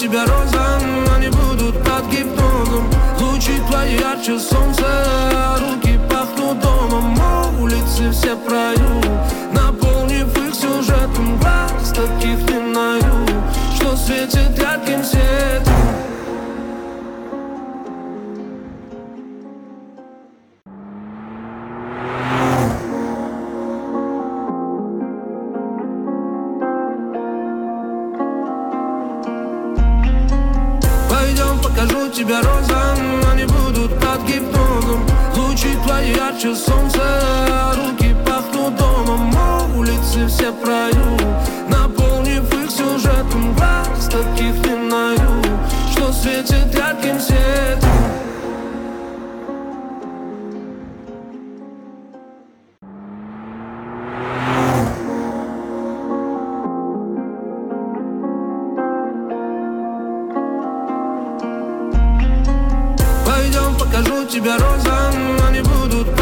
тебя розам, они будут под гипнозом. Лучи твои ярче солнца, руки пахнут домом. Улицы все прою, наполнив их сюжетом. Глаз таких не наю, что светит ярким светом. Покажу тебя розам, они будут под гипнозом. Лучи твои ярче солнца, руки пахнут домом. Улицы все прою, наполнив их сюжетом. Глаз таких не наю, что светит ярким светом. Покажу тебя розам, они будут